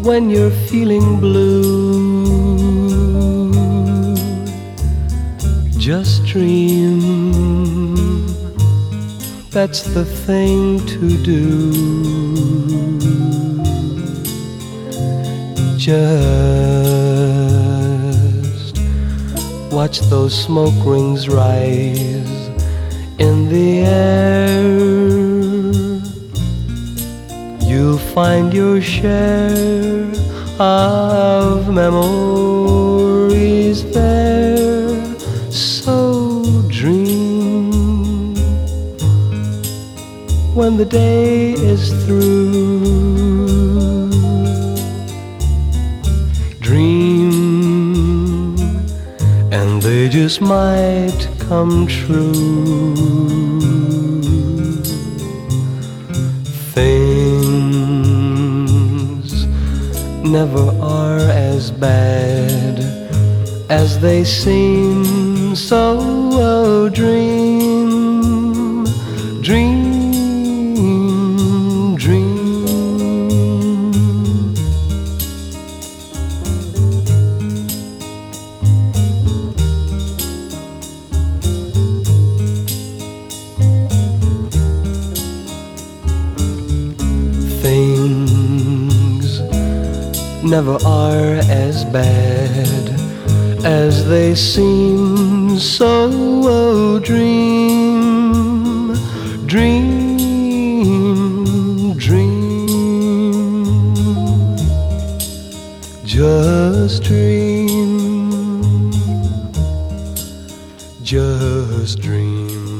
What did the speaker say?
when you're feeling blue. Just dream, that's the thing to do. Just watch those smoke rings rise in the air. You'll find your share of memories there. So dream when the day is through. Dream and they just might come true. Things never are as bad as they seem. So dream, dream, dream. Things never are as bad as they seem. So dream, dream, dream. Just dream, just dream.